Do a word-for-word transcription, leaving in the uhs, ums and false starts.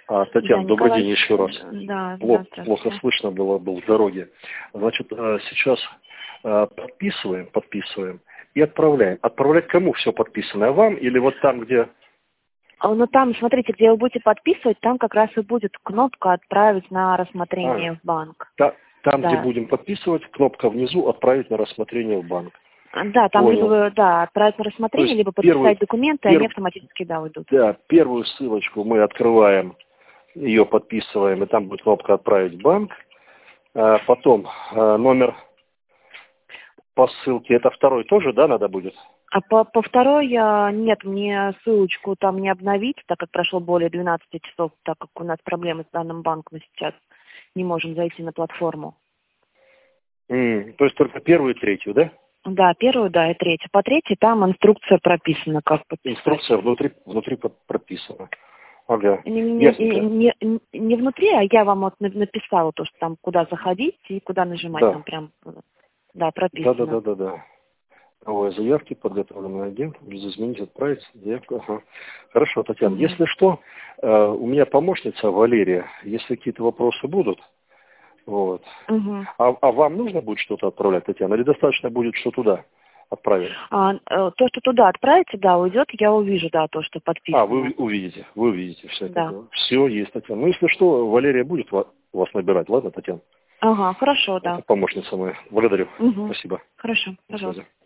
А, Татьяна, Да, добрый Николай... день еще раз. Да, Плохо, да, плохо слышно было, был в дороге. Значит, э, сейчас э, подписываем, подписываем и отправляем. Отправлять кому все подписанное? Вам или вот там, где... Ну там, смотрите, где вы будете подписывать, там как раз и будет кнопка «Отправить на рассмотрение А, в банк». та- там, где Да. будем подписывать, кнопка внизу «Отправить на рассмотрение в банк». Да, там либо Понял. вы, да, отправить на То рассмотрение, есть либо первый, подписать документы, они перв- автоматически, да, уйдут. да, первую ссылочку мы открываем, ее подписываем, и там будет кнопка «Отправить в банк». А потом а, номер по ссылке, это второй тоже, да, надо будет? А по, по второй, а, нет, мне ссылочку там не обновить, так как прошло более двенадцати часов, так как у нас проблемы с данным банком сейчас, не можем зайти на платформу. М, то есть только первую и третью, да? Да, первую, да, и третью. По третьей там инструкция прописана, как подписать. Инструкция внутри, внутри под- прописана. Ага, Не, не, ясненько. не, не- не внутри, а я вам вот на- написала то, что там куда заходить и куда нажимать, Да, там прям, да, да, да, прописано. да, да, да. Новые заявки, подготовленный агент, без изменить, отправить заявку. Ага. Хорошо, Татьяна, Угу. если что, э, у меня помощница Валерия, если какие-то вопросы будут, вот. Угу. А, а вам нужно будет что-то отправлять, Татьяна, или достаточно будет, что туда отправим? А, э, то, что туда отправите, да, уйдет, я увижу, да, то, что А, вы подписано. увидите, вы увидите все это Да. дело. Все есть, Татьяна. Ну, если что, Валерия будет ва- вас набирать, ладно, Татьяна? Ага, хорошо, Это да. помощница моя. Благодарю. Угу. Спасибо. Хорошо, До связи. пожалуйста.